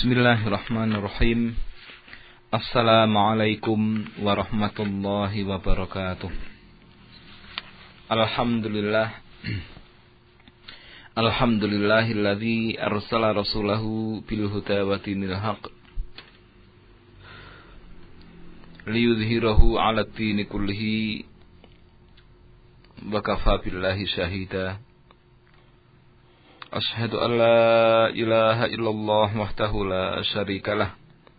Bismillahirrahmanirrahim. Assalamualaikum warahmatullahi wabarakatuh. Alhamdulillahilladzi arsala rasulahu bil huda wa dinil haqq liyudhhirahu 'ala ad-dini kullihi wa kafaa billahi shahida. Asyhadu an la ilaha illallah wahdahu la syarikalah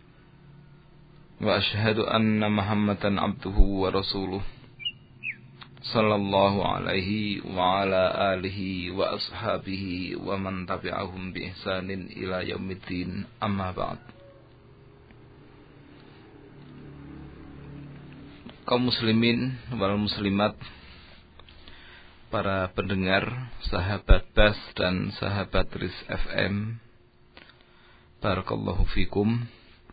wa asyhadu anna Muhammadan abduhu wa rasuluh sallallahu alaihi wa ala alihi wa ashabihi wa man tabi'ahum bi ihsanin ila yaumiddin, amma ba'd. Kaum muslimin wal muslimat, para pendengar, sahabat Bas dan sahabat Riz FM, barakallahu fikum.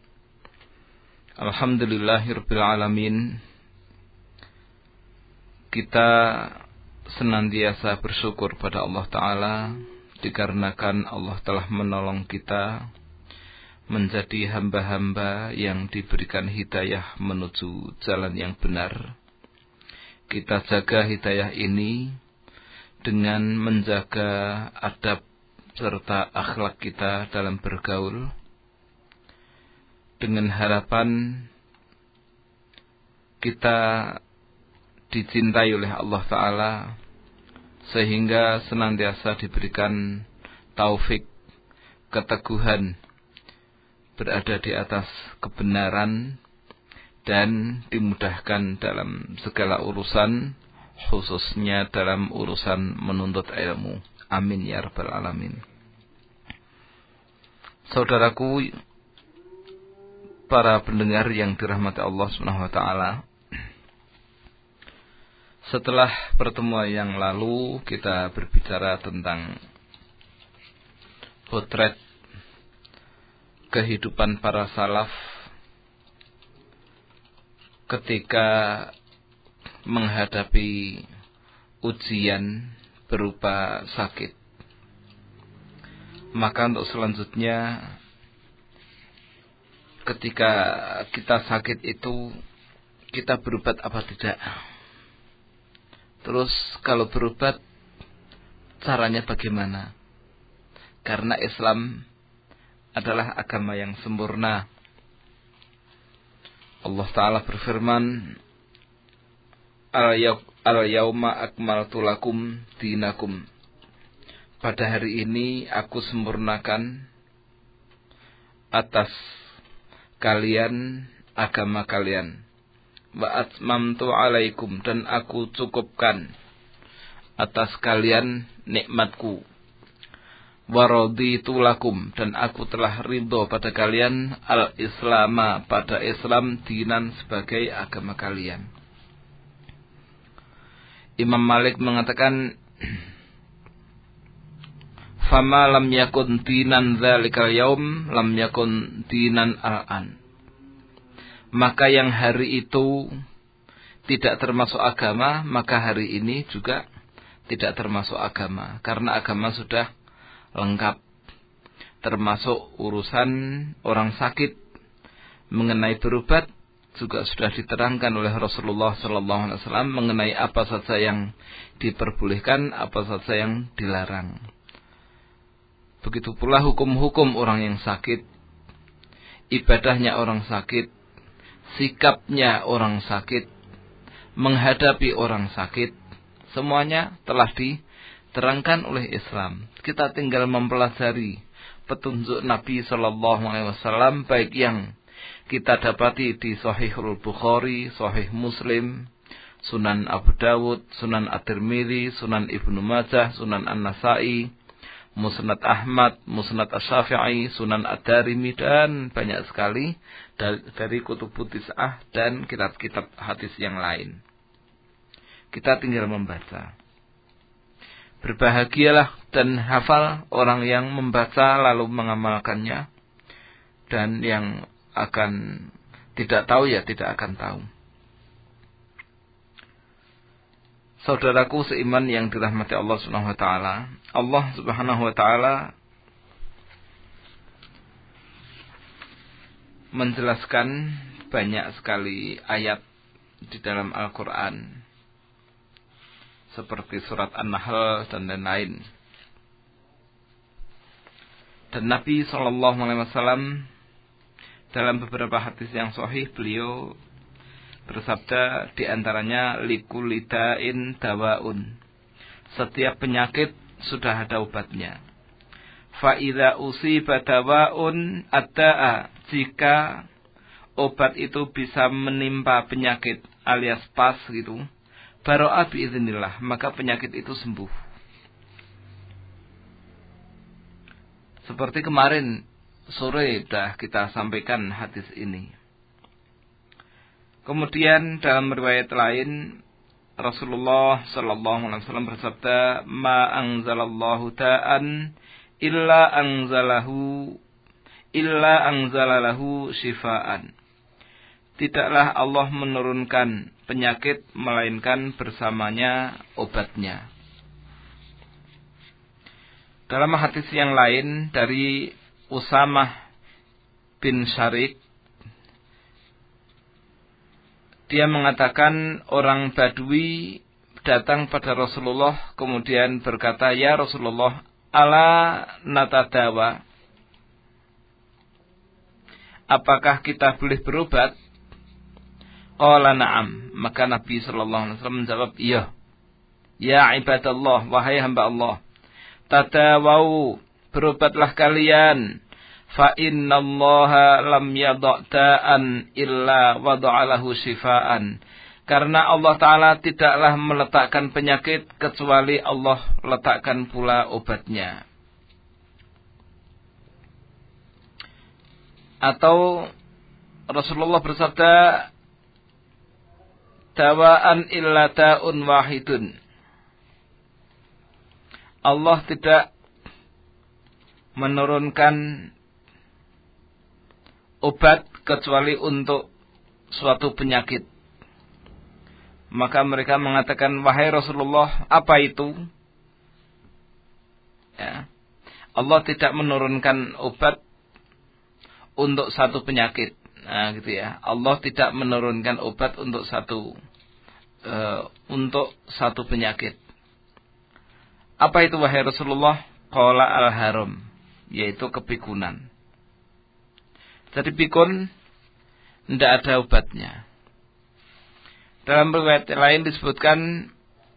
Alhamdulillahirabbil alamin. Kita senantiasa bersyukur pada Allah Ta'ala dikarenakan Allah telah menolong kita menjadi hamba-hamba yang diberikan hidayah menuju jalan yang benar. Kita jaga hidayah ini dengan menjaga adab serta akhlak kita dalam bergaul, dengan harapan kita dicintai oleh Allah Ta'ala sehingga senantiasa diberikan taufik, keteguhan berada di atas kebenaran dan dimudahkan dalam segala urusan, khususnya dalam urusan menuntut ilmu. Amin ya rabbal alamin. Saudaraku, para pendengar yang dirahmati Allah Subhanahu wa taala, setelah pertemuan yang lalu kita berbicara tentang potret kehidupan para salaf ketika menghadapi ujian berupa sakit. Maka untuk selanjutnya, ketika kita sakit itu, kita berobat apa tidak? Terus kalau berobat, caranya bagaimana? Karena Islam adalah agama yang sempurna. Allah Ta'ala berfirman, Al-yawma akmaltu lakum dinakum. Pada hari ini aku sempurnakan atas kalian agama kalian. Wa atmamtu alaikum, dan aku cukupkan atas kalian nikmatku. Wa raditu lakum, dan aku telah ridho pada kalian al-islama, pada Islam, dinan, sebagai agama kalian. Imam Malik mengatakan, fama lam yakun dinan dzalikal yaum lam yakun dinan al-an. Maka yang hari itu tidak termasuk agama, maka hari ini juga tidak termasuk agama, karena agama sudah lengkap, termasuk urusan orang sakit. Mengenai berobat juga sudah diterangkan oleh Rasulullah SAW mengenai apa saja yang diperbolehkan, apa saja yang dilarang. Begitu pula hukum-hukum orang yang sakit, ibadahnya orang sakit, sikapnya orang sakit, menghadapi orang sakit, semuanya telah diterangkan oleh Islam. Kita tinggal mempelajari petunjuk Nabi SAW, baik yang kita dapati di Sahihul Bukhari, Sahih Muslim, Sunan Abu Dawud, Sunan At-Tirmidzi, Sunan Ibnu Majah, Sunan An-Nasa'i, Musnad Ahmad, Musnad Asy-Syafi'i, Sunan Ad-Darimi, dan banyak sekali dari kutubut tis'ah dan kitab-kitab hadis yang lain. Kita tinggal membaca. Berbahagialah dan hafal orang yang membaca lalu mengamalkannya, dan yang akan tidak tahu ya tidak akan tahu. Saudaraku seiman yang dirahmati Allah Subhanahu wa taala, Allah Subhanahu wa taala menjelaskan banyak sekali ayat di dalam Al-Quran, seperti surat An-Nahl dan lain-lain. Dan Nabi SAW dalam beberapa hadis yang sahih, beliau bersabda, di antaranya likulli da'in dawaun. Setiap penyakit sudah ada obatnya. Fa idza usiba dawaun adda'a. Jika obat itu bisa menimpa penyakit alias pas gitu, baro'a biiznillah, maka penyakit itu sembuh. Seperti kemarin sore sudah kita sampaikan hadis ini. Kemudian dalam riwayat lain Rasulullah sallallahu alaihi wasallam bersabda, "Ma anzalallahu da'an illa anzalalahu syifaan." Tidaklah Allah menurunkan penyakit melainkan bersamanya obatnya. Dalam hadis yang lain dari Usamah bin Syarik, dia mengatakan orang Badui datang pada Rasulullah kemudian berkata, "Ya Rasulullah, ala natadawa, apakah kita boleh berobat?" Qala na'am. Maka Nabi sallallahu alaihi wasallam menjawab, "Iya. Ya ibadallah, wahai hamba Allah, tadawau, berobatlah kalian. Fa innallaha lam yada'da'an illa wada'alahu syifaan." Karena Allah Ta'ala tidaklah meletakkan penyakit kecuali Allah letakkan pula obatnya. Atau Rasulullah bersabda, "Dawaan illa ta'un wahidun." Allah tidak menurunkan obat kecuali untuk suatu penyakit. Maka mereka mengatakan, "Wahai Rasulullah, apa itu?" Ya. Allah tidak menurunkan obat untuk satu penyakit. Nah, gitu ya. Allah tidak menurunkan obat untuk satu penyakit. Apa itu wahai Rasulullah? Qala al-haram, yaitu kepikunan. Jadi pikun tidak ada obatnya. Dalam riwayat lain disebutkan,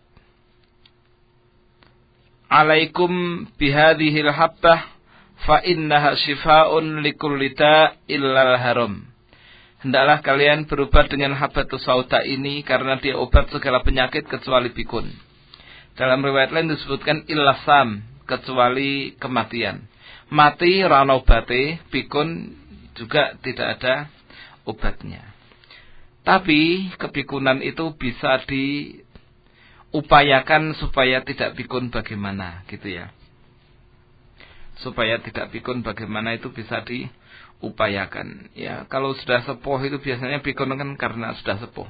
"Alaikum bihadhil habbah fa innaha shifaa'un likulli da' illal haram." Hendaklah kalian berobat dengan habbatus sauda ini karena dia obat segala penyakit kecuali pikun. Dalam riwayat lain disebutkan illasam, kecuali kematian. Mati rana obate, pikun juga tidak ada obatnya. Tapi kepikunan itu bisa diupayakan supaya tidak pikun bagaimana, gitu ya. Supaya tidak pikun bagaimana itu bisa diupayakan. Ya, kalau sudah sepuh itu biasanya pikun kan karena sudah sepuh.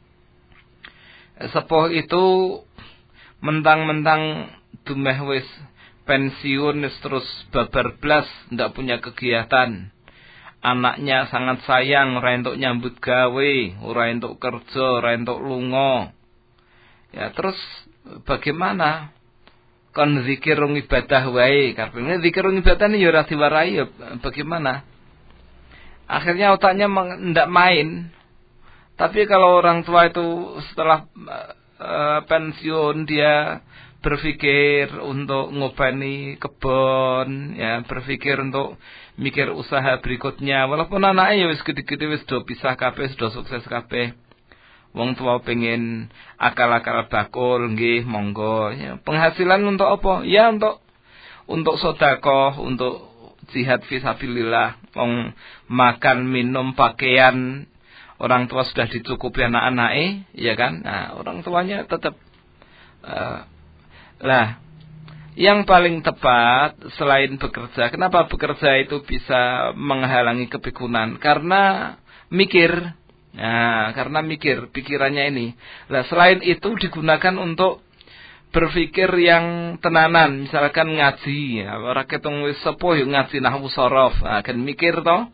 Sepuh itu mentang-mentang dumeh wis pensiun terus babar blas, ndak punya kegiatan. Anaknya sangat sayang, ora entuk nyambut gawe, ora entuk kerja, ora entuk lunga. Ya, terus bagaimana? Kon zikir rung ibadah wae, karepane zikir rung ibadah ya ora diwarai, ya bagaimana? Akhirnya otaknya ndak main. Tapi kalau orang tua itu setelah pensiun dia berpikir untuk ngopeni kebon, ya, berpikir untuk mikir usaha berikutnya. Walaupun anaknya ya wis gede-gede wis do pisah kabeh, sudah sukses kabeh. Wong tua pengen akal-akal bakul, nggih monggo. Ya, penghasilan untuk apa? Ya untuk sedekah, untuk jihad fisabilillah. Wong makan, minum, pakaian orang tua sudah dicukupi anak-anake, ya kan? Nah, orang tuanya tetap yang paling tepat selain bekerja, kenapa bekerja itu bisa menghalangi kepikunan? Karena mikir. Nah, karena pikirannya ini. Lah, selain itu digunakan untuk berpikir yang tenanan, misalkan ngaji, ya, ora ketong wis sepuh yo ngaji nahwu sorof. Nah, kan mikir toh.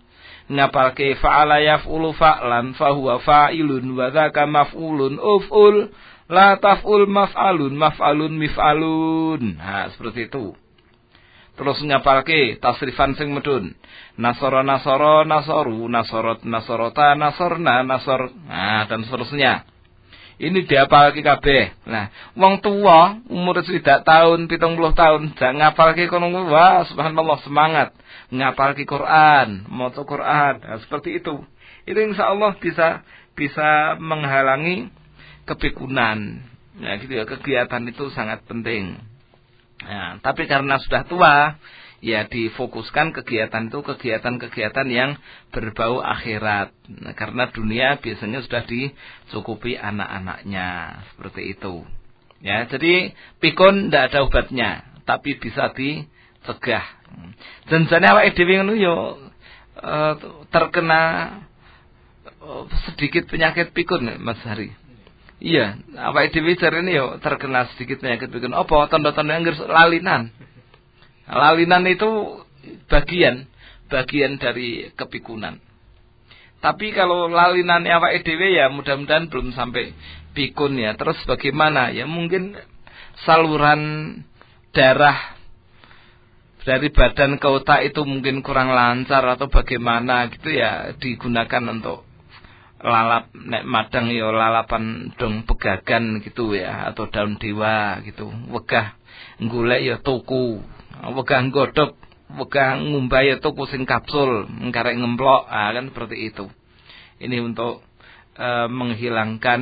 ngapalke fa'ala yaf'ulu fa'lan fahuwa fa'ilun wa dzaka maf'ulun uf'ul la taf'ul maf'alun mif'alun. Nah, seperti itu. Terus ngapalke tasrifan sing medun. Nasara nasara nasaru nasorot nasorota nasorna nasor. Nah, dan seterusnya. Ini dihafalke kabeh. Nah, wong tua umur 60 tahun, 70 tahun, jangan ngapalke kono. Wah, subhanallah, semangat ngapalke Quran, maca Quran. Nah, seperti itu. Itu insyaallah bisa menghalangi kepikunan. Ya, gitu ya, kegiatan itu sangat penting. Nah, tapi karena sudah tua, ya difokuskan kegiatan itu kegiatan yang berbau akhirat. Nah, karena dunia biasanya sudah dicukupi anak-anaknya, seperti itu. Ya, jadi pikun tidak ada obatnya, tapi bisa dicegah. Janjane awake dhewe ngono yo terkena sedikit penyakit pikun, Mas Hari. Iya, awake dhewe jarene yo terkena sedikit penyakit pikun. Apa tanda-tanda lalinan? Lalinan itu bagian dari kepikunan. Tapi kalau lalinan awake dhewe ya mudah-mudahan belum sampai pikun ya. Terus bagaimana? Ya mungkin saluran darah dari badan ke otak itu mungkin kurang lancar atau bagaimana gitu ya, digunakan untuk lalap nek madang ya lalapan dong pegagan gitu ya, atau daun dewa gitu. Wegah golek ya tuku. Wegah nggodhog, wegah ngumbah ya tuku sing kapsul, ngkarek ngemplok, kan seperti itu. Ini untuk menghilangkan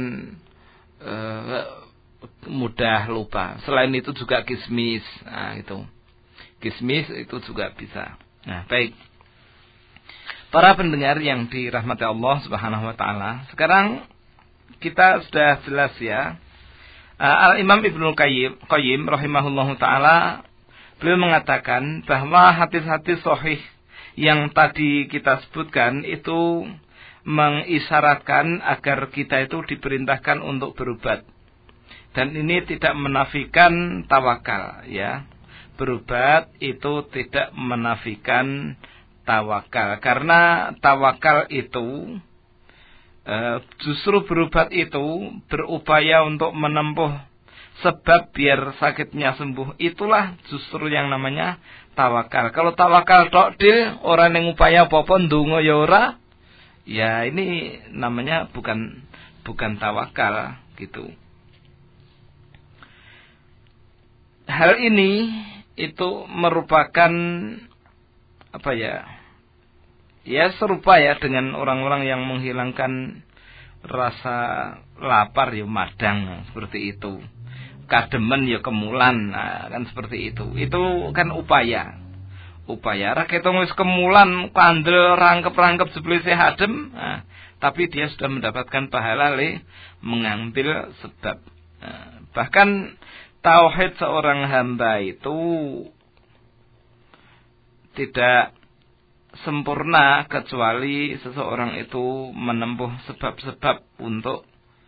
mudah lupa. Selain itu juga kismis, itu. Kismis itu juga bisa. Nah, baik. Para pendengar yang dirahmati Allah Subhanahu wa taala, sekarang kita sudah jelas ya. Al-Imam Ibnu Qayyim rahimahullahu taala beliau mengatakan bahwa hadis-hadis sahih yang tadi kita sebutkan itu mengisyaratkan agar kita itu diperintahkan untuk berobat. Dan ini tidak menafikan tawakal ya. Berobat itu tidak menafikan tawakal, karena tawakal itu justru berobat itu berupaya untuk menempuh sebab biar sakitnya sembuh. Itulah justru yang namanya tawakal. Kalau tawakal tok dil, orang yang upaya apa-apa ndonga ya ora, ya ini namanya bukan tawakal gitu. Hal ini itu merupakan apa ya? Ya serupa ya dengan orang-orang yang menghilangkan rasa lapar ya madang, seperti itu. Kademen ya kemulan, kan seperti itu. Itu kan upaya. Rakyat wis kemulan, kandel, rangkep jebule adem, tapi dia sudah mendapatkan pahala mengambil sebab. Bahkan tauhid seorang hamba itu tidak sempurna kecuali seseorang itu menempuh sebab-sebab untuk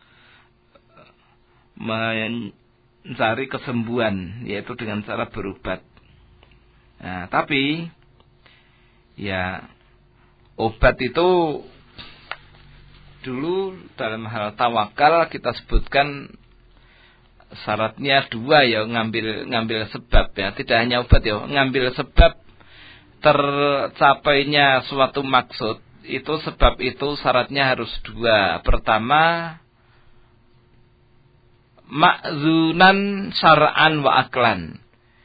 mencari kesembuhan, yaitu dengan cara berobat. Nah, tapi ya obat itu dulu dalam hal tawakal kita sebutkan syaratnya dua ya, ngambil sebab ya, tidak hanya obat ya, ngambil sebab tercapainya suatu maksud itu, sebab itu syaratnya harus dua. Pertama, ma'zunan syar'an wa aklan.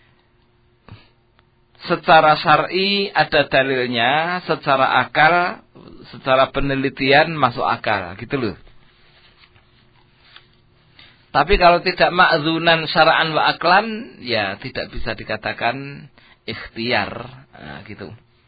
Secara syar'i ada dalilnya, secara akal, secara penelitian masuk akal, gitu loh. Tapi kalau tidak ma'zunan syar'an wa aklan, ya tidak bisa dikatakan ikhtiar, gitu.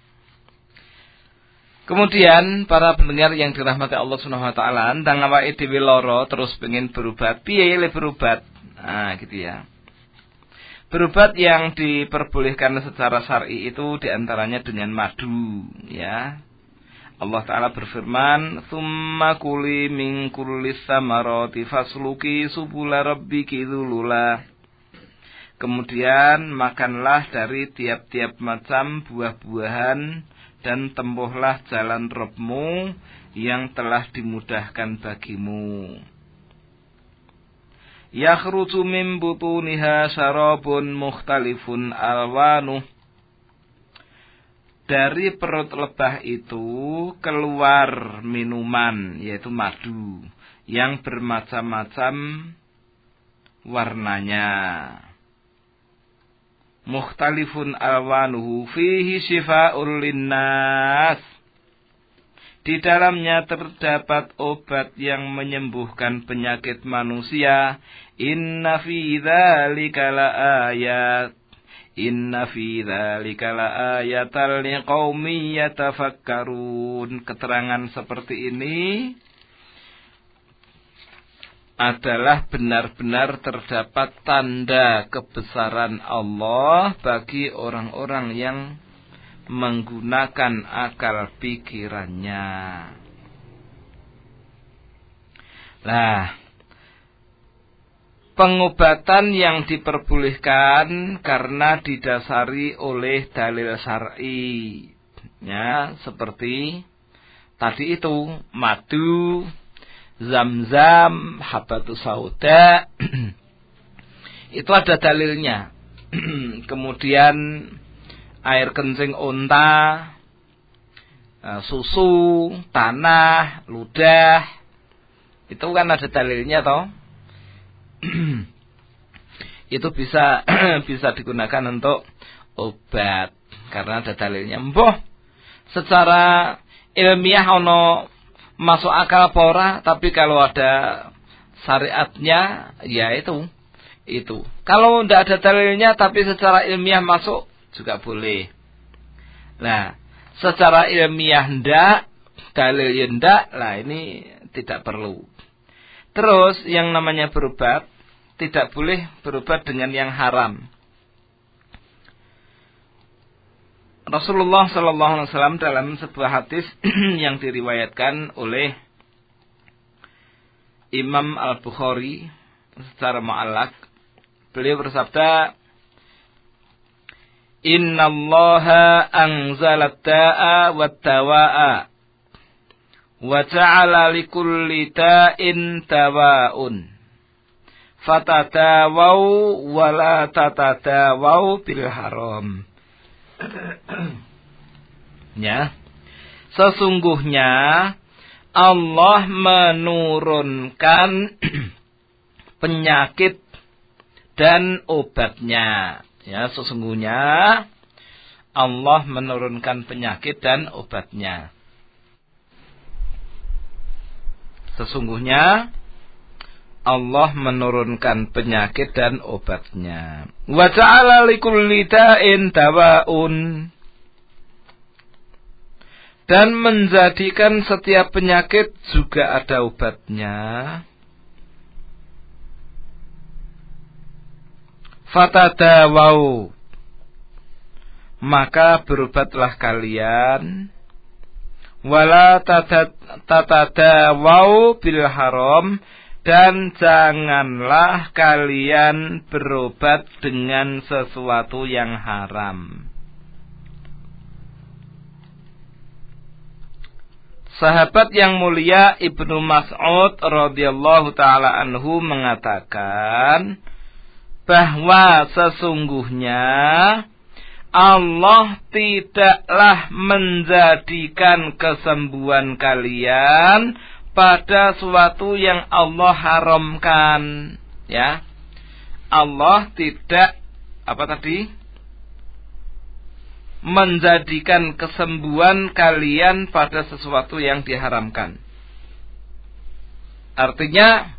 Kemudian para pendengar yang dirahmati Allah Subhanahu wa taala, ndang awake dhewe lara terus pengen berobat, piye le berobat? Gitu ya. Berobat yang diperbolehkan secara syar'i itu diantaranya dengan madu, ya. Allah Ta'ala berfirman, "Tsumma kuli min kullis samarati fasluki subula rabbiki dzulula." Kemudian makanlah dari tiap-tiap macam buah-buahan dan tempuhlah jalan Rabbmu yang telah dimudahkan bagimu. Yakhruju min butuniha syarabun mukhtalifun alwanuh. Dari perut lebah itu keluar minuman, yaitu madu, yang bermacam-macam warnanya. Mukhtalifun alwanuhu fihi syifa'ul linnas. Di dalamnya terdapat obat yang menyembuhkan penyakit manusia. Inna fi dzalika laayat. Inna fi dzalika laayatan liqaumin yatafakkarun. Keterangan seperti ini adalah benar-benar terdapat tanda kebesaran Allah bagi orang-orang yang menggunakan akal pikirannya. Nah, pengobatan yang diperbolehkan karena didasari oleh dalil syar'i, ya, seperti tadi itu madu, zam-zam, habatus sauda, itu ada dalilnya. Kemudian air kencing unta, susu, tanah, ludah, itu kan ada dalilnya toh. Itu bisa digunakan untuk obat karena ada dalilnya. Mbah, secara ilmiah ono masuk akal pora, tapi kalau ada syariatnya ya itu. Kalau tidak ada dalilnya tapi secara ilmiah masuk juga boleh. Nah, secara ilmiah ndak, dalil ndak, lah ini tidak perlu. Terus yang namanya berobat tidak boleh berobat dengan yang haram. Rasulullah SAW dalam sebuah hadis yang diriwayatkan oleh Imam Al-Bukhari secara mu'allaq, beliau bersabda, Innallaha anzalat da'a wat dawa'a wa ja'ala likulli da'in dawa'un fatadawau wa la tatadawau bil haram. Ya, sesungguhnya Allah menurunkan penyakit dan obatnya. Ya, sesungguhnya Allah menurunkan penyakit dan obatnya. Sesungguhnya Allah menurunkan penyakit dan obatnya. Wa ja'ala likulli da'in dawa'un. Dan menjadikan setiap penyakit juga ada obatnya. Fatadawau, maka berobatlah kalian. Wala tatadawau bil haram, dan janganlah kalian berobat dengan sesuatu yang haram. Sahabat yang mulia Ibnu Mas'ud radhiyallahu taala anhu mengatakan bahwa sesungguhnya Allah tidaklah menjadikan kesembuhan kalian pada suatu yang Allah haramkan. Ya, Allah tidak menjadikan kesembuhan kalian pada sesuatu yang diharamkan. Artinya,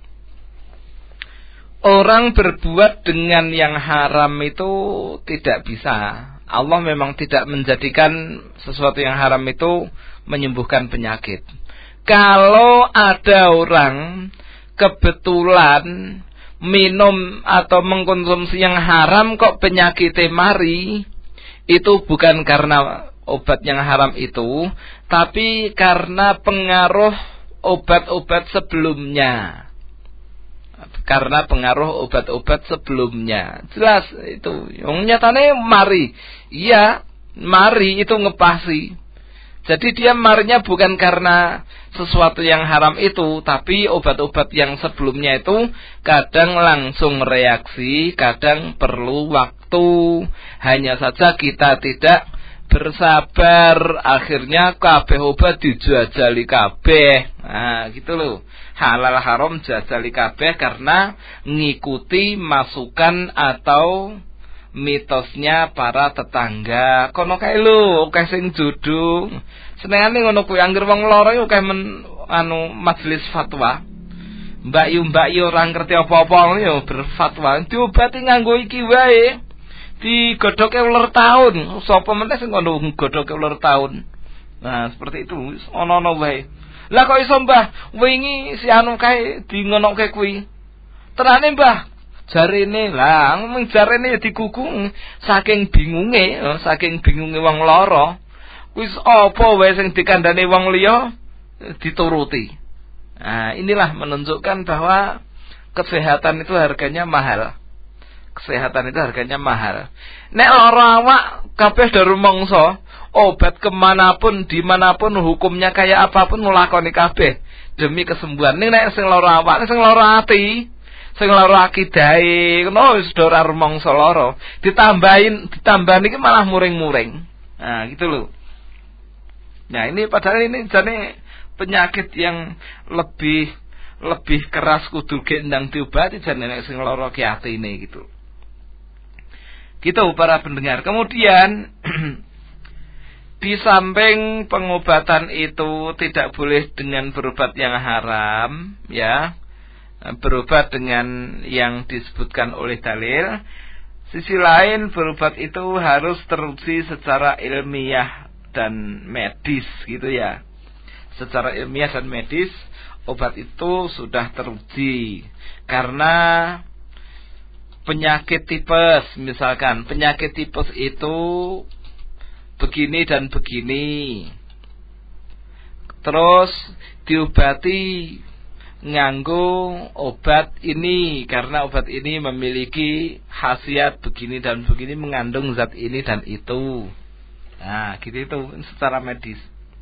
orang berbuat dengan yang haram itu tidak bisa. Allah memang tidak menjadikan sesuatu yang haram itu menyembuhkan penyakit. Kalau ada orang kebetulan minum atau mengkonsumsi yang haram kok penyakitnya mari, itu bukan karena obat yang haram itu, tapi karena pengaruh obat-obat sebelumnya. Karena pengaruh obat-obat sebelumnya. Jelas itu. Yang nyatanya mari. Iya, mari itu ngepasi. Jadi dia marinya bukan karena sesuatu yang haram itu, tapi obat-obat yang sebelumnya itu kadang langsung reaksi, kadang perlu waktu. Hanya saja kita tidak bersabar, akhirnya kabeh obat dijajali kabeh. Nah, gitu loh. Halal haram jajali kabeh karena ngikuti masukan atau mitosnya para tetangga. Kono kae lho, akeh sing jodoh. Senengane ngono kuwi anggere wong lara yo akeh majelis fatwa. Mbak yu ora ngerti apa-apa ngono yo berfatwa. Diobati nganggo iki wae. Digodhoke uler taun. Sapa meneh sing ngono godhoke uler taun. Nah, seperti itu ono-ono wae. Lah kok iso Mbah wingi si anu kae di ngonoke kuwi. Terane Mbah jarene lah mung jarene digugung saking bingunge wong lara wis apa wae sing dikandhani wong liya dituruti. Nah, inilah menunjukkan bahwa kesehatan itu harganya mahal. Kesehatan itu harganya mahal. Nek lara awak kabeh daru mangsa, obat kemanapun dimanapun hukumnya kayak apapun nglakoni kabeh demi kesembuhan. Nek sing lara awak, sing lara ati, sing lara akidahe ngono wis ora rumangsa lara, ditambani iki malah muring-muring. Nah, gitu loh. Nah, ini padahal ini jane penyakit yang lebih keras kudu gendang diobati jane nek sing lara ki atine gitu. Gitu para pendengar. Kemudian di samping pengobatan itu tidak boleh dengan berobat yang haram, ya. Berobat dengan yang disebutkan oleh dalil. Sisi lain berobat itu harus teruji secara ilmiah dan medis gitu ya. Secara ilmiah dan medis obat itu sudah teruji. Karena penyakit tipes, misalkan penyakit tipes itu begini dan begini, terus diobati nganggo obat ini karena obat ini memiliki khasiat begini dan begini, mengandung zat ini dan itu. Nah, gitu itu secara medis.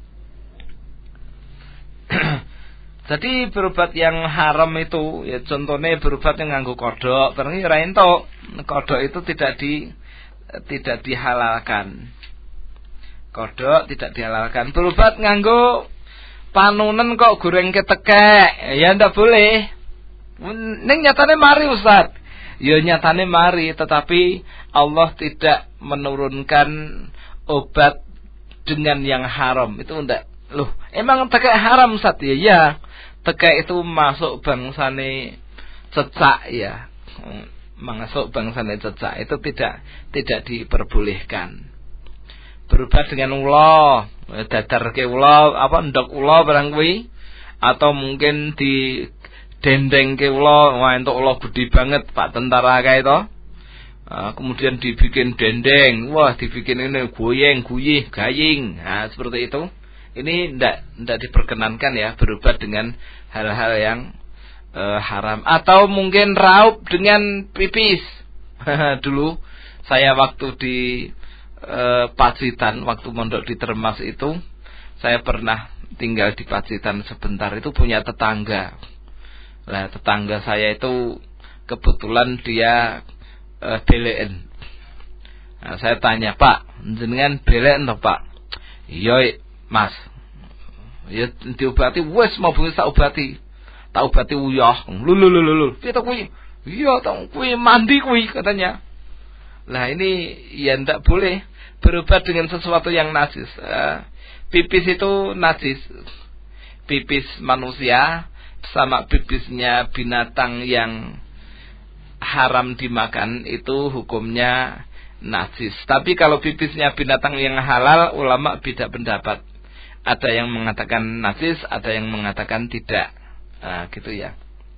Jadi berobat yang haram itu ya contohnya berobat yang nganggo kodok, berarti ora entuk. Kodok itu tidak dihalalkan. Kodok tidak dihalalkan. Berobat nganggo panunen kok goreng ketekek, ya ndak boleh. Ning nyatane mari Ustaz. Ya nyatane mari, tetapi Allah tidak menurunkan obat dengan yang haram. Itu ndak. Loh, emang tekek haram Ustaz ya? Ya. Tekek itu masuk bangsane cecak ya. Masuk bangsane cecak itu tidak diperbolehkan. Berobat dengan ula, dadarke ula, ndok ula barang kuwi, atau mungkin di dendengke ula, wah entuk ula gede banget Pak tentara kae to. Kemudian dibikin dendeng, wah dibikin ini goyeng, guyih, gaying. Nah, seperti itu. Ini ndak diperkenankan ya berobat dengan hal-hal yang haram. Atau mungkin raup dengan pipis. Dulu saya waktu di Pacitan, waktu mondok di Termas itu, saya pernah tinggal di Pacitan sebentar, itu punya tetangga. Nah, tetangga saya itu kebetulan dia beleken. Nah, saya tanya, "Pak, jenengan beleken toh, Pak?" "Iya, Mas." "Ya diobati." "Wes mau bengi tak obati." "Tak obati uyah." Lho. Piye to kuwi?" "Iya, tak kuwi mandi kuwi," katanya. Lah ini ya ndak boleh berobat dengan sesuatu yang najis. Pipis itu najis. Pipis manusia sama pipisnya binatang yang haram dimakan itu hukumnya najis. Tapi kalau pipisnya binatang yang halal, ulama beda pendapat. Ada yang mengatakan najis, ada yang mengatakan tidak. Nah, gitu ya.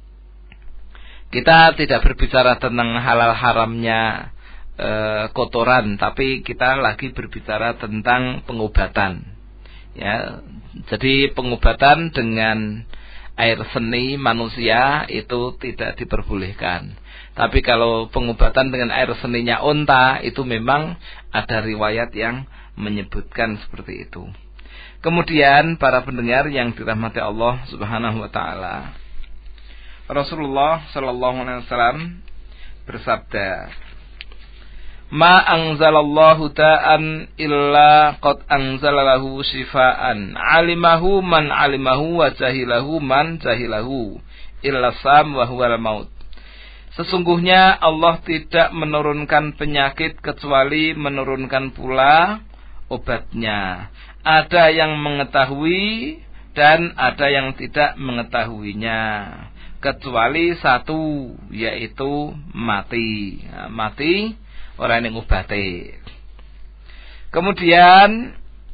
Kita tidak berbicara tentang halal haramnya kotoran, tapi kita lagi berbicara tentang pengobatan. Ya, jadi pengobatan dengan air seni manusia itu tidak diperbolehkan. Tapi kalau pengobatan dengan air seninya unta itu memang ada riwayat yang menyebutkan seperti itu. Kemudian para pendengar yang dirahmati Allah Subhanahu wa taala. Rasulullah sallallahu alaihi wasallam bersabda, "Ma anzalallahu ta'an illa qad anzalalahu shifaan, 'alimahu man 'alimahu wa jahilahu man jahilahu, illa sam wa huwal maut." Sesungguhnya Allah tidak menurunkan penyakit kecuali menurunkan pula obatnya. Ada yang mengetahui dan ada yang tidak mengetahuinya, kecuali satu, yaitu mati. Nah, mati orang yang ngobati. Kemudian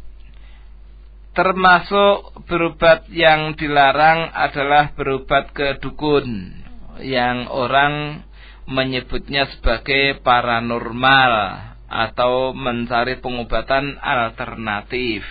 termasuk berobat yang dilarang adalah berobat ke dukun, yang orang menyebutnya sebagai paranormal atau mencari pengobatan alternatif.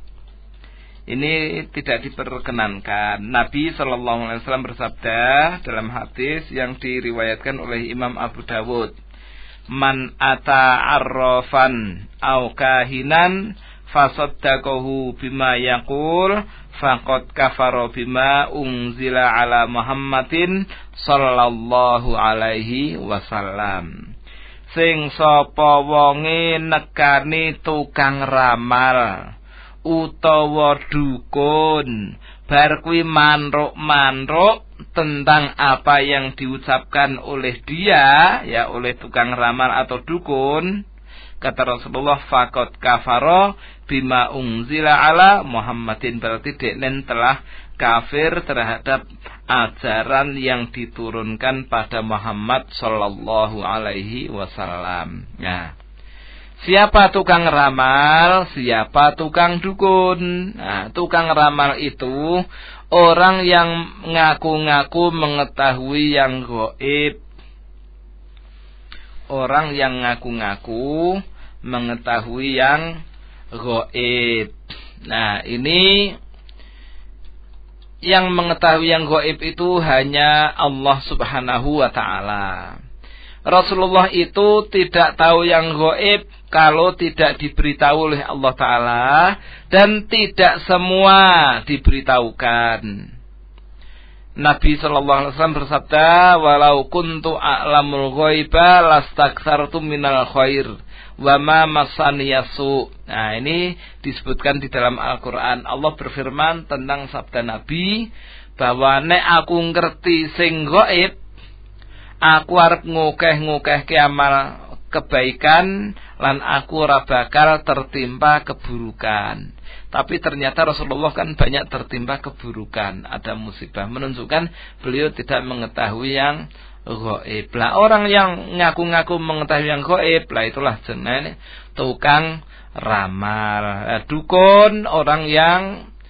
Ini tidak diperkenankan. Nabi sallallahu alaihi wasallam bersabda dalam hadis yang diriwayatkan oleh Imam Abu Dawud, "Man ata arrafan aw kahinan fasaddaqahu bima yaqul faqad kafara bima unzila ala Muhammadin sallallahu alaihi wasallam." Sing sapa wonge nekani tukang ramal utawa dukun, bar kuwi manruk-manruk tentang apa yang diucapkan oleh dia, ya oleh tukang ramal atau dukun, kata Rasulullah, faqad kafara bima unzila ala Muhammadin, berarti deknen telah kafir terhadap ajaran yang diturunkan pada Muhammad sallallahu alaihi wasallam. Nah, siapa tukang ramal, siapa tukang dukun? Nah, tukang ramal itu orang yang ngaku-ngaku mengetahui yang gaib. Orang yang ngaku-ngaku mengetahui yang gaib. Nah, ini yang mengetahui yang gaib itu hanya Allah Subhanahu wa taala. Rasulullah itu tidak tahu yang gaib kalau tidak diberitahu oleh Allah Ta'ala, dan tidak semua diberitahukan. Nabi SAW bersabda, "Walau kuntu a'lamul ghaiba lastaksartu minal khair wa ma masani yasu." Nah, ini disebutkan di dalam Al-Quran. Allah berfirman tentang sabda Nabi bahwa nek aku ngerti sing gaib, aku arep ngukeh-ngukehke amal kebaikan lan aku ora bakal tertimpa keburukan. Tapi ternyata Rasulullah kan banyak tertimpa keburukan, ada musibah, menunjukkan beliau tidak mengetahui yang gaib. Lah orang yang ngaku-ngaku mengetahui yang gaib, lah itulah jenenge tukang ramal. Dukun orang yang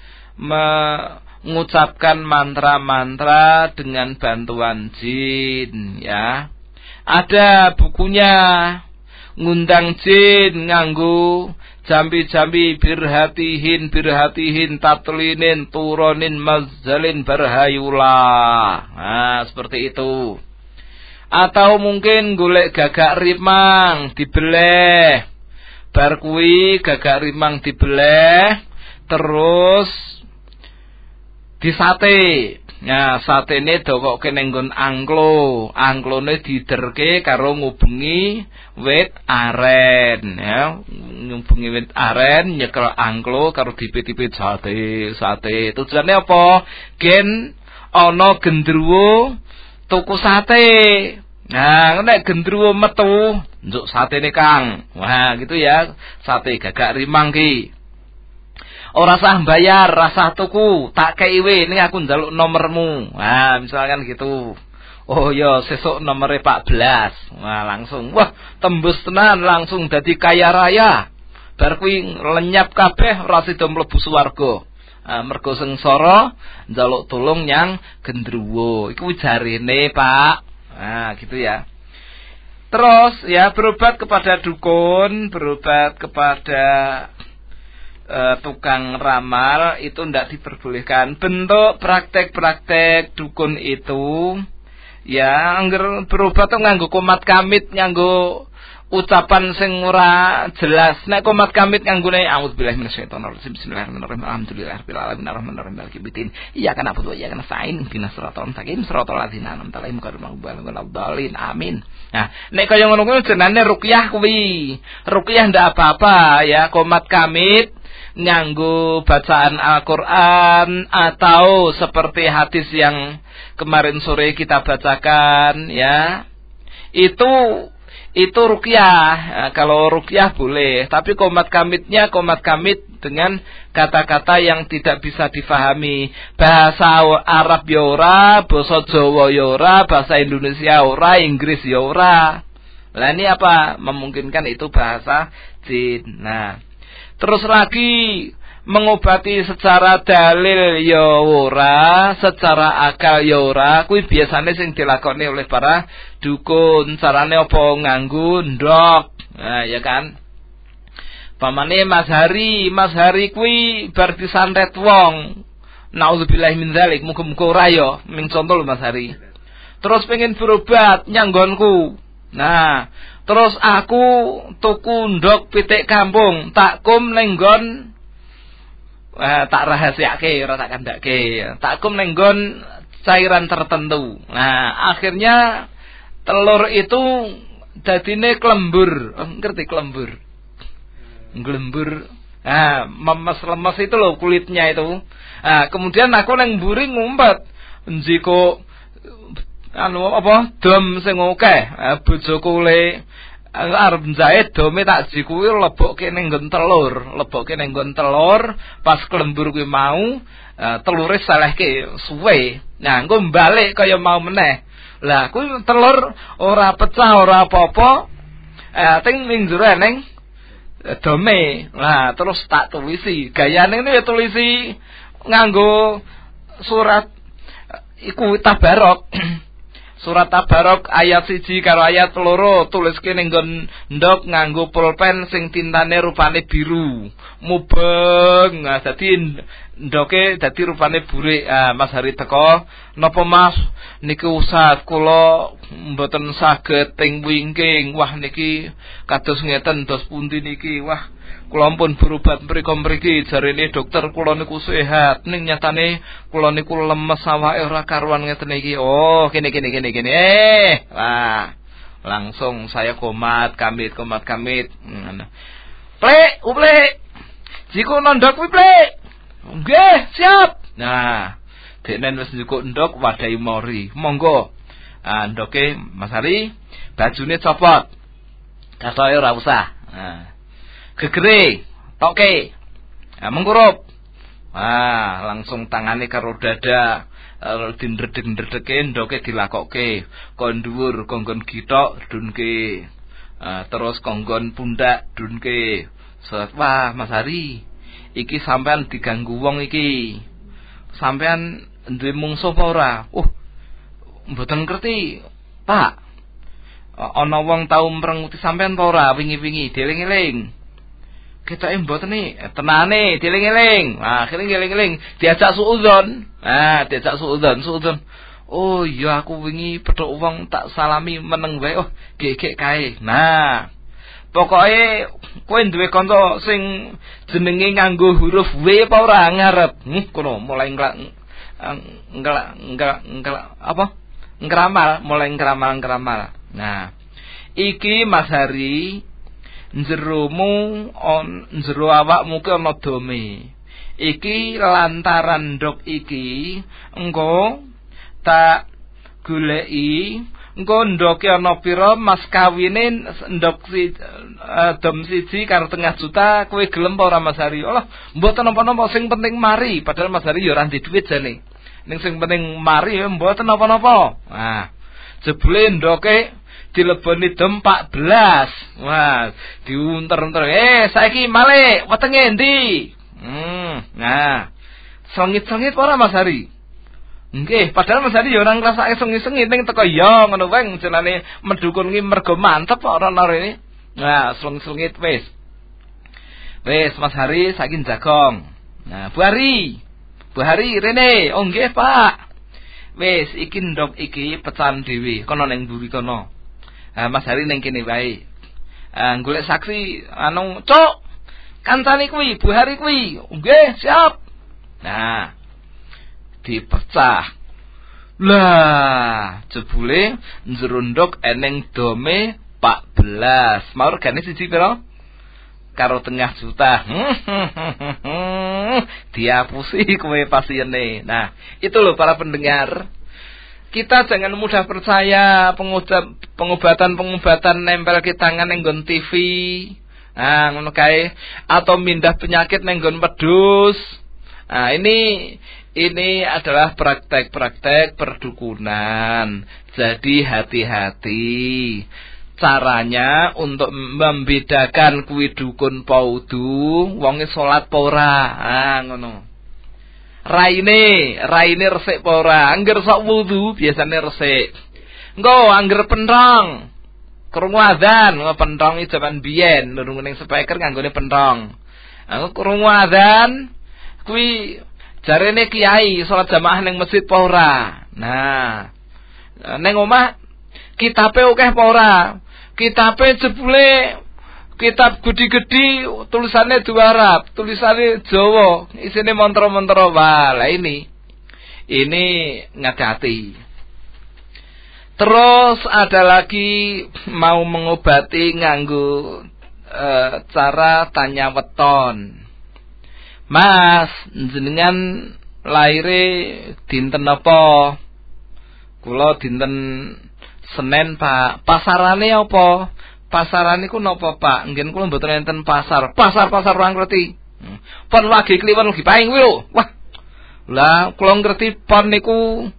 mengucapkan mantra-mantra dengan bantuan jin, ya. Ada bukunya, ngundang jin nganggo jambi-jambi birhatihin tatlinin turonin mazzalin barhayula. Nah, seperti itu. Atau mungkin golek gagak rimang dibeleh. Bar kuwi gagak rimang dibeleh terus disate. Nah, satene dokoke ning nggon angklo. Angklone diderke karo ngubengi wit aren, ya. Ngubengi wit aren nyekel angklo karo dipit-dipit sate. Tujuane apa? Gen ana gendruwo tuku sate. Nah, nek gendruwo metu, njuk satene Kang. Wah, gitu ya. Sate gagak rimang ki. Ora sah bayar, rasa tuku, tak keiwe, ini aku njaluk nomormu. Nah, misalkan gitu. Oh ya, sesuk nomere 14. Nah, langsung, wah, tembus tenan, langsung dadi kaya raya. Bar kuwi lenyap kabeh, ora sida mlebu swarga. Mergo sengsara njaluk tulung nyang gendruwo. Iku jarine, Pak. Nah, gitu ya. Terus ya, berobat kepada dukun, berobat kepada tukang ramal itu tidak diperbolehkan. Bentuk praktek-praktek dukun itu ya angger berobat tuh nganggo komat kamit, nganggo ucapan sing ora jelas. Nek komat kamit kanggone auzubillahi minasyaitonir rajim. Bismillahirrahmanirrahim. Alhamdulillahirabbil alamin arrahmanirrahim maliki yaumiddin. Iyyaka na'budu wa iyyaka nasta'in. Ihdinas siratal mustaqim siratal ladzina an'amta 'alaihim ghairil maghdubi 'alaihim waladdallin. Amin. Nah, nek kaya ngono kuwi jenenge ruqyah kuwi. Ruqyah ndak apa-apa ya, komat kamit nganggo bacaan Al-Qur'an atau seperti hadis yang kemarin sore kita bacakan ya. Itu ruqyah. Nah, kalau ruqyah boleh, tapi komat kamitnya komat kamit dengan kata-kata yang tidak bisa difahami. Bahasa Arab ya ora, bahasa Jawa ya ora, bahasa Indonesia ora, Inggris ya ora. Lah ini apa? Memungkinkan itu bahasa jin. Nah, terus lagi mengobati secara dalil ya ora, secara akal ya ora. Kuwi biasane sing dilakoni oleh para dukun. Carane apa? Nganggo ndok. Nah, ya kan. Pamane Mas Hari kuwi bar disantet wong. Nauzubillahi min dzalik, muga-muga ora ya. Ming contoh lho Mas Hari. Terus pengen berobat nyanggonku. Nah, terus aku tuku ndok pitik kampung, tak kum ning nggon tak rahasiake, ora tak kandhake. Tak kum ning nggon cairan tertentu. Nah, akhirnya telur itu dadine klembur. Ngerti klembur? Glembur. Nah, memes-lemes itu loh kulitnya itu. Nah, kemudian aku nang mburi ngumpet. Njiko dom sing akeh. Bojoku le arep njait dome tak jikuwi lebokke ning nggon telur, pas klembur kuwi mau telure salehke suwe. Nah, engko balik kaya mau meneh. Lah kuwi telur ora pecah ora apa-apa. Ting ning jero ning dome. Lah terus tak tulisi. Gayane ya tulisi nganggo surat iku Tabarok. Surat Tabarok ayat 1 karo ayat 2 tuliske ning nggon ndok nganggo pulpen sing tintane rupane biru. Mubeng. Nah, dadi ndoke dadi rupane burik. Mas Hari teko, "Napa Mas? Niki Ustaz kula mboten saged teng wingking. Wah niki kados ngeten dos pundi niki. Wah, kula ampun berobat mriki jarene dokter kula niku sehat. Ning nyatane kula niku lemes awake ora karuan ngeten iki." Oh, kene. Wah, langsung saya komat kamit. Plek. Jiko ndok kuwi plek. Nggih, siap. Nah, denen wis njukuk ndok wadahi mori. Monggo. Ndoke Mas Hari, bajune copot. Katoke ora usah. Nah. Gegere, toke. Mengkurup. Langsung tangane karo dada. Dindredeg-ndredege ndoke dilakokke. Kon dhuwur konggon gitok dunke. Terus konggon pundak dunke. Wah, Mas Hari, iki sampean diganggu wong iki. Sampean duwe mungsuh apa ora? Mboten ngerti, Pak. Ana wong tau mrenguti sampean apa ora wingi-wingi? Dieling-eling. Ketoke mboten nih, tenane dieling-eling. Akhire ngeling-eling, diajak suudzon. Diajak suudzon. Oh iya aku wingi petuk wong tak salami meneng wae. Oh, gegek kae. Nah, pokoke kowe duwe kanca sing jenenge nganggo huruf W apa ora ngarep. Kono mulai ngeramal. Nah, iki Mas Hari jeromu jero awakmu ki ana dome. Iki lantaran ndok iki engko tak goleki engko ndoke ana pira mas kawine ndok dom siji karo 0,5 juta kowe gelem apa ora Mas Hari? Allah, mboten napa-napa sing penting mari, padahal Mas Hari ya ora ndek dhuwit jane. Ning sing penting mari ya mboten napa-napa. Nah, jebule ndoke dileboni dem 14. Wah, diunter-unter. Saiki malih wetenge endi? Nah, sengit-sengit ora Mas Hari? Nggih, padahal Mas Hari ya ora ngrasake sengit-sengit ning teko ya ngono wae jenenge medukun iki mergo mantep kok ora rene. Nah, sengit-sengit wis. Wis Mas Hari saiki jagong. Nah, Bu Hari rene. Oh nggih, Pak. Wis iki ndok iki pecahan dhewe, kono ning mburi kono. Mas Hari ning kene wae. Golek saksi cuk, kancane kuwi, Bu Hari kuwi. Nggih, siap. Nah, dipecah. Lah, jebule njrunduk eneng dome Pak Belas. Mau regane siji pira? Karo tengah juta. Diapusi kowe pasiene. Nah, itu loh para pendengar. Kita jangan mudah percaya pengobatan nempel ke tangan ning nggon TV. Nah, ngono kae atau mindah penyakit ning nggon wedhus. Nah, ini adalah praktek-praktek perdukunan. Jadi hati-hati. Caranya untuk membedakan kuwi dukun paudu, wonge salat apa ora. Ah ngono. Raine resik apa ora? Angger sok wudu biasane resik. Engko angger pentong. Krungu adzan, pentong iki jaman biyen, nurung ning speaker nganggone pentong. Aku krungu adzan kuwi jarene kiai salat jamaah ning masjid apa ora. Nah, ning omah kitabe akeh apa ora? Kitabe jebule kitab gede-gede tulisannya dua Arab, tulisannya Jawa, isine mantra-mantra. Wah, ini ngati-hati. Terus ada lagi mau mengobati nganggo cara tanya weton. Mas, jenengan laire dinten apa? Kula dinten Senin, Pak. Pasarane apa? Pasarane ku napa, Pak? Nggih kula mboten enten pasar. Pasar ora ngerti. Pon lagi kliwat lagi paing kuwi lho. Wah. Lah kula ngerti pon niku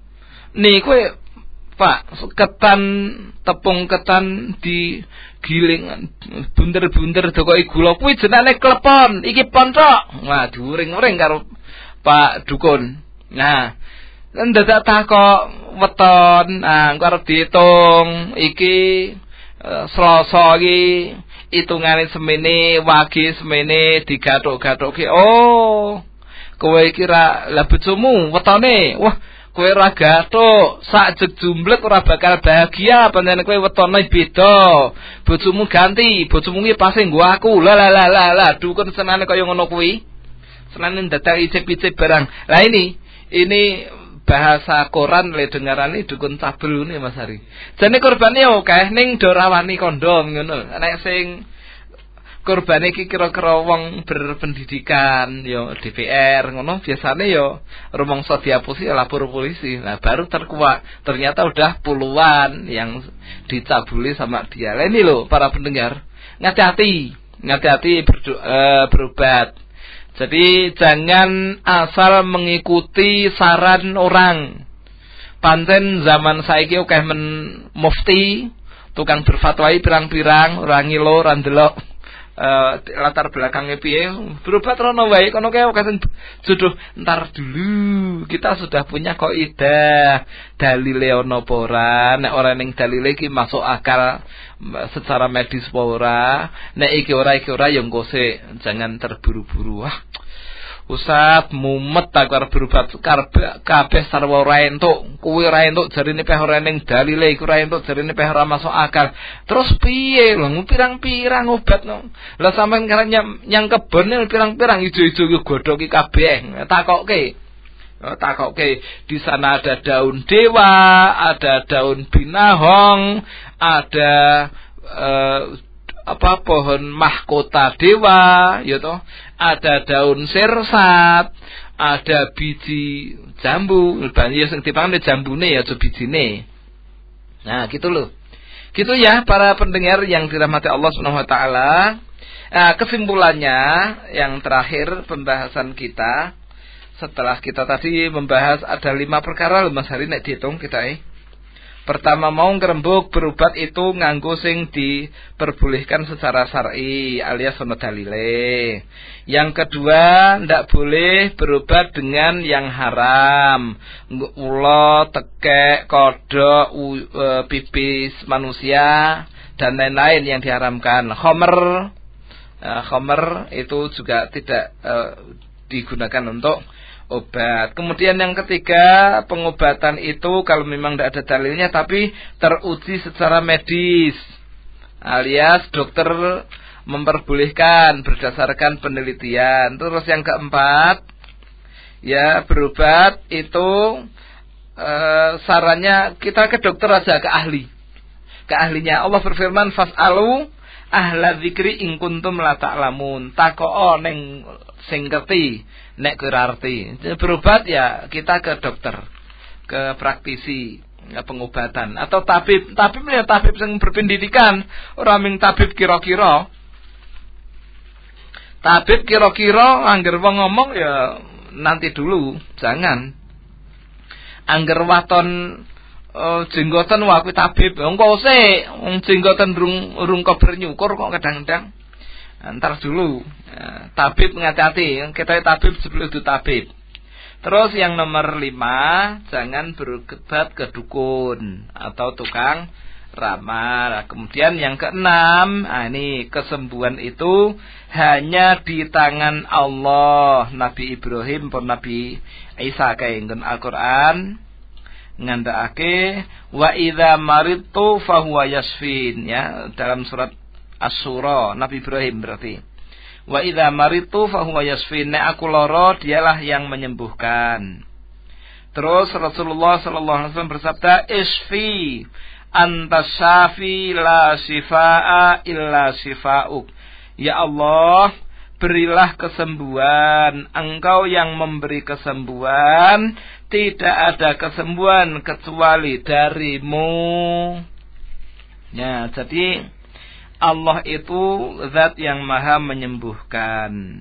Pak, ketan tepung ketan digiling bunder-bunder dokoki gula kuwi jenenge klepon. Iki pon tok. Wah, diuring-uring karo Pak dukun. Nah, ndadak takok weton, engko arep diitung iki Selasa iki hitungane semene, wage semene digathuk-gathuke. Oh, kowe iki ra la bojomu wetone. Wah, kowe ra gathuk, sak jumblek ora bakal bahagia pancen kowe wetone beda. Bojomu ganti, bojomu iki pase nggo aku. Lah, dukun senane kaya ngono kuwi. Senane dadak icip-icip barang. Lah ini bahasa koran le dengarane dukun cabul nih Mas Hari. Jane korbane akeh ning do rawani kondom ngono. Nek sing korbane iki kira-kira wong berpendidikan ya DPR ngono biasane ya rumangsa diapusi lapor polisi. Nah baru terkuak ternyata udah puluhan yang dicabuli sama dia. Lah ini loh para pendengar, ngati-hati berobat. Jadi jangan asal mengikuti saran orang. Pancen zaman saiki akeh men mufti, tukang berfatwai pirang-pirang, ora ngilo, ora ndelok latar belakangnya piye. Berobat rono wae kono kae akeh jodoh entar dulu. Kita sudah punya kaidah dalile ono apa ora. Nek ora ning dalile iki masuk akal secara medis apa ora. Nek iki ora ya engko sik, jangan terburu-buru. Wah, Ustaz mumet tak arep berobat kabeh sarwa ora entuk. Kuwi ora entuk jarine peh ora ning dalile, iku ora entuk jarine peh ora masuk akal. Terus piye lho pirang-pirang obat no. Lah sampean kan nyang kebon pirang-pirang ijo-ijo ki godhoki kabeh. Takoke di sana ada daun dewa, ada daun binahong, ada pohon mahkota dewa, ya toh. Ada daun sirsat, ada biji jambu, banyak sing dipangan jambune ya aja bijine. Nah, gitu loh. Gitu ya para pendengar yang dirahmati Allah Subhanahu wa taala. Nah, kesimpulannya yang terakhir pembahasan kita setelah kita tadi membahas ada 5 perkara lho Mas Hari nek dihitung kita Pertama mau ngrembug berobat itu nganggo sing diperbolehkan secara syar'i alias ono dalile. Yang kedua ndak boleh berobat dengan yang haram. Ula, tekek, kodok, pipis manusia dan lain-lain yang diharamkan. Khamr itu juga tidak digunakan untuk obat. Kemudian yang ketiga, pengobatan itu kalau memang tidak ada dalilnya tapi teruji secara medis. alias dokter memperbolehkan berdasarkan penelitian. Terus yang keempat, ya berobat itu sarannya kita ke dokter aja, ke ahli. Ke ahlinya. Allah berfirman, fas'alu ahla dzikri in kuntum la ta'lamun. Takoo ning sing ngerti nek kowe arti. Berobat ya kita ke dokter, ke praktisi pengobatan atau tabib. Tabib ya tabib yang berpendidikan, ora ming tabib kira-kira. Tabib kira-kira angger wong ngomong ya nanti dulu, jangan. Angger waton jenggoten wah kuwi tabib. Engko sik wong jenggoten urung kober nyukur kok kadang-kadang. Entar dulu. Ya, tabib ngati-hati, kita tabib sebelum itu tabib. Terus yang nomor 5, jangan berobat ke dukun atau tukang ramal. Kemudian yang ke-6, ini kesembuhan itu hanya di tangan Allah. Nabi Ibrahim pun Nabi Isa kaengken Al-Qur'an ngandhakake wa idza maridtu fahuwa yasfin, ya, dalam surat Asy-Syura Nabi Ibrahim berarti. Wa idza maridtu fahuwa yasfin, nek aku lara dialah yang menyembuhkan. Terus Rasulullah sallallahu alaihi wasallam bersabda, isfi anta syafi la shifaa illa shifauk. Ya Allah, berilah kesembuhan, Engkau yang memberi kesembuhan, tidak ada kesembuhan kecuali darimu. Ya, jadi Allah itu zat yang maha menyembuhkan.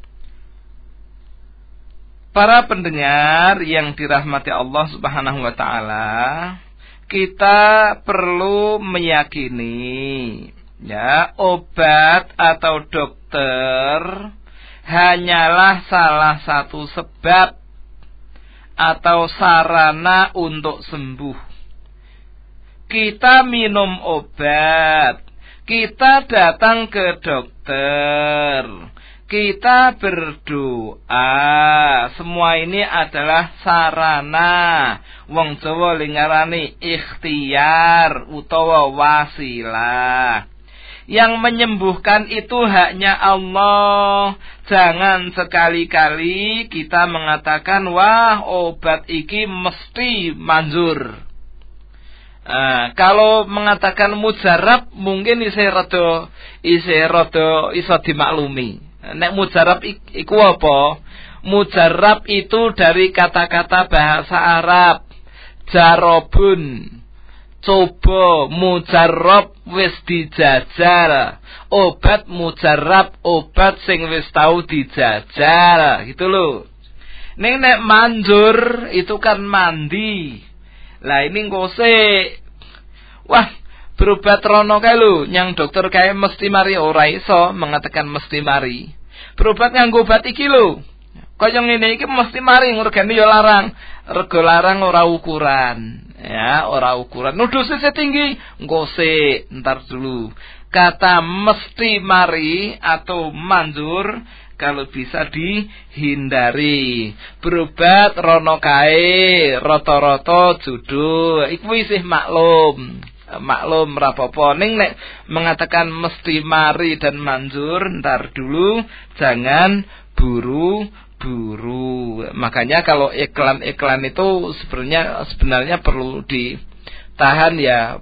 Para pendengar yang dirahmati Allah subhanahu wa ta'ala, kita perlu meyakini, ya, obat atau dokter hanyalah salah satu sebab atau sarana untuk sembuh. Kita minum obat, kita datang ke dokter, kita berdoa, semua ini adalah sarana. Wong Jawa lingarani ikhtiar utawa wasilah. Yang menyembuhkan itu haknya Allah. Jangan sekali-kali kita mengatakan, wah obat iki mesti manjur. Kalau mengatakan mujarab mungkin isih rada iso dimaklumi. Nek mujarab iku apa? Mujarab itu dari kata-kata bahasa Arab. Jarobun, coba, mujarab wis dijajal. Obat mujarab, obat sing wis tau dijajal, gitu loh. Nek manjur itu kan mandi. Lah ini ngosek. Wah, berobat rono kae lho, nyang dokter kae mesti mari, ora iso mengatakan mesti mari. Berobat nganggo obat iki lho. Kaya ngene iki mesti mari, ngregane ya larang. Rego larang ora ukuran, ya, ora ukuran. Dosisnya tinggi, ngosek, ntar dulu. Kata mesti mari atau manjur kalau bisa dihindari. Berobat rono kae, rata-rata judul, iku isih maklum rapopo. Ning nek mengatakan mesti mari dan manjur, ntar dulu, jangan buru. Makanya kalau iklan itu sebenarnya perlu ditahan, ya.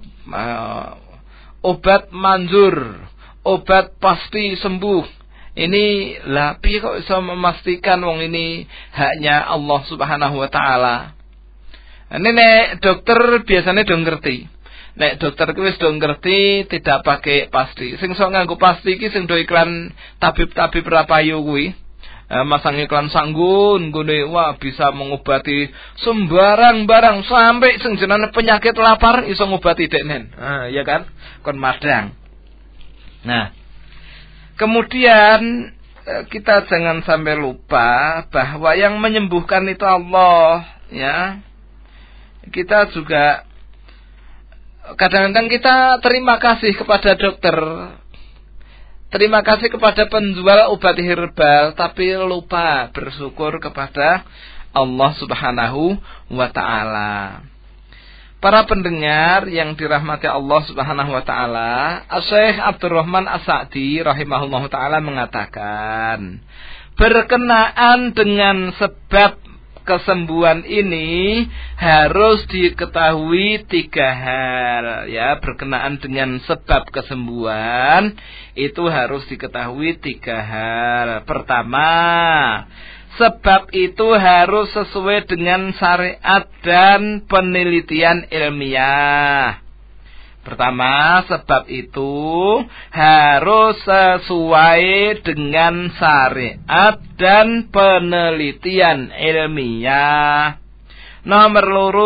Obat manjur, obat pasti sembuh. Ini lah piye kok bisa memastikan wong ini haknya Allah Subhanahu wa taala. Ini nek dokter biasanya do ngerti. Nek dokter kuwi wis do ngerti tidak pakai pasti. Sing sok nganggo pasti iki sing do iklan tabib-tabib rapayu kuwi. Masang iklan sanggun gune, wah bisa mengobati sembarang barang sampai sing jenenge penyakit lapar iso ngobati deknen. Ya kan? Kon madang. Nah, kemudian kita jangan sampai lupa bahwa yang menyembuhkan itu Allah, ya. Kita juga kadang-kadang kita terima kasih kepada dokter, terima kasih kepada penjual obat herbal, tapi lupa bersyukur kepada Allah Subhanahu wa ta'ala. Para pendengar yang dirahmati Allah Subhanahu wa taala, Syekh Abdurrahman As-Sa'di rahimahullahu taala mengatakan, berkenaan dengan sebab kesembuhan ini harus diketahui 3 hal, ya. Berkenaan dengan sebab kesembuhan itu harus diketahui 3 hal. Pertama, sebab itu harus sesuai dengan syariat dan penelitian ilmiah. Pertama, sebab itu harus sesuai dengan syariat dan penelitian ilmiah. Nomor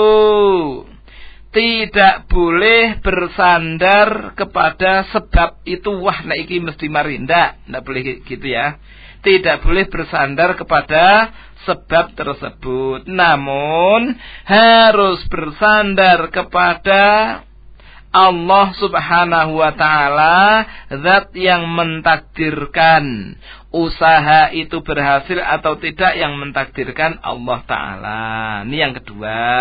2, tidak boleh bersandar kepada sebab itu. Wah, nek iki mesti mari. Ndak boleh gitu ya. Tidak boleh bersandar kepada sebab tersebut. Namun harus bersandar kepada Allah Subhanahu wa ta'ala, zat yang mentakdirkan usaha itu berhasil atau tidak, yang mentakdirkan Allah ta'ala. Ini yang kedua.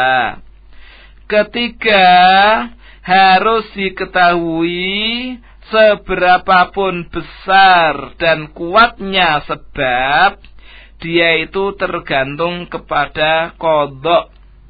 Ketiga, harus diketahui seberapapun besar dan kuatnya sebab, dia itu tergantung kepada qadha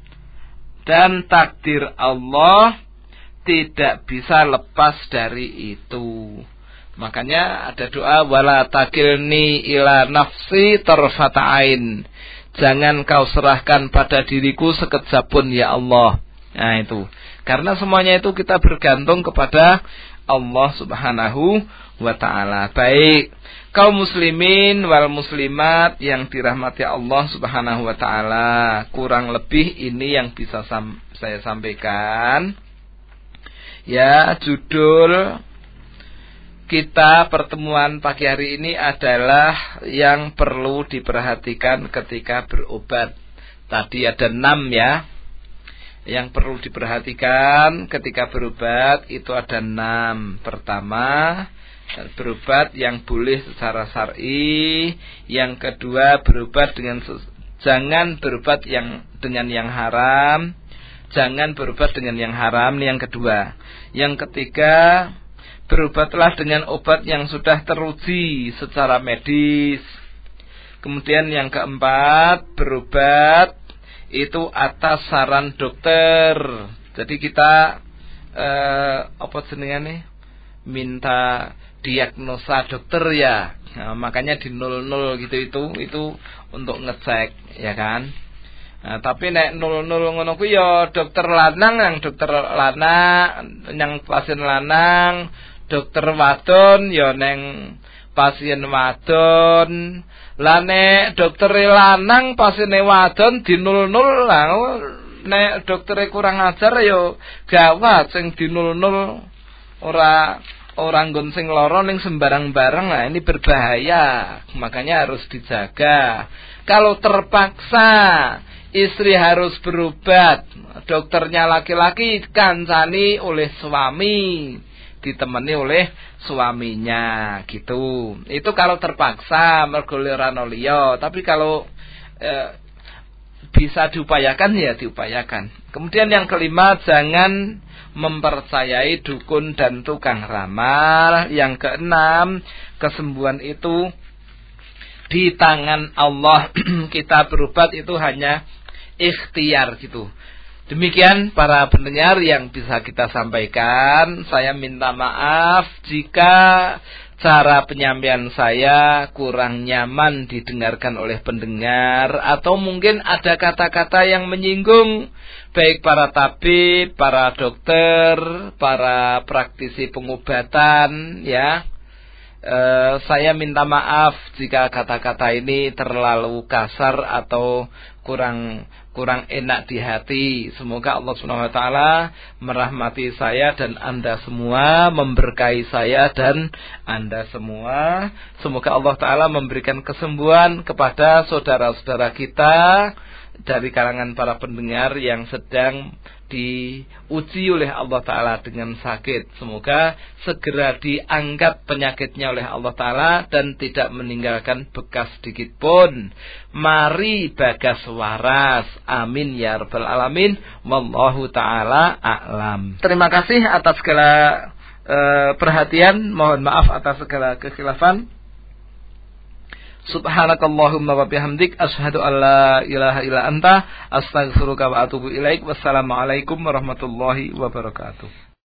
dan takdir Allah, tidak bisa lepas dari itu. Makanya ada doa, wala takilni ila nafsi tarfata ain. Jangan kau serahkan pada diriku sekejap pun ya Allah. Nah itu. Karena semuanya itu kita bergantung kepada Allah Subhanahu wa ta'ala. Baik kaum muslimin wal muslimat yang dirahmati Allah Subhanahu wa ta'ala, kurang lebih ini yang bisa saya sampaikan. Ya, judul kita pertemuan pagi hari ini adalah yang perlu diperhatikan ketika berobat. Tadi ada 6 ya. Yang perlu diperhatikan ketika berobat itu ada 6. Pertama, berobat yang boleh secara syar'i. Yang kedua, berobat jangan berobat dengan yang haram. Jangan berobat dengan yang haram, ini yang kedua. Yang ketiga, berobatlah dengan obat yang sudah teruji secara medis. Kemudian yang keempat, berobat itu atas saran dokter. Jadi kita apa jenengane, minta diagnosa dokter ya. Nah, makanya di 00 gitu itu untuk ngecek, ya kan? Nah, tapi nek 00 ngono ku ya dokter lanang, yang pasien lanang, dokter wadon ya neng pasien wadon. Lah nek dokter lanang pasiene wadon di 00, lah nek doktere kurang ajar ya gawat sing di 00 ora nggon sing lara ning sembarang-barang. Nah, ini berbahaya. Makanya harus dijaga. Kalau terpaksa istri harus berobat, dokternya laki-laki, kancani oleh suami, ditemani oleh suaminya gitu. Itu kalau terpaksa mergo ora ono liya. Tapi kalau bisa diupayakan ya diupayakan. Kemudian yang kelima, jangan mempercayai dukun dan tukang ramal. Yang keenam, kesembuhan itu di tangan Allah. Kita berobat itu hanya ikhtiar gitu. Demikian para pendengar yang bisa kita sampaikan. Saya minta maaf jika cara penyampaian saya kurang nyaman didengarkan oleh pendengar, atau mungkin ada kata-kata yang menyinggung baik para tabib, para dokter, para praktisi pengobatan ya. Saya minta maaf jika kata-kata ini terlalu kasar atau kurang enak di hati. Semoga Allah Subhanahu wa taala merahmati saya dan Anda semua, memberkahi saya dan Anda semua. Semoga Allah taala memberikan kesembuhan kepada saudara-saudara kita dari kalangan para pendengar yang sedang diuji oleh Allah Ta'ala dengan sakit. Semoga segera diangkat penyakitnya oleh Allah Ta'ala dan tidak meninggalkan bekas sedikit pun. Mari bagas waras. Amin ya rabbal alamin. Wallahu ta'ala a'lam. Terima kasih atas segala perhatian. Mohon maaf atas segala kekhilafan. Subhanakallahumma wa bihamdik asyhadu an la ilaha illa anta astaghfiruka wa atubu ilaik. Wassalamualaikum warahmatullahi wabarakatuh.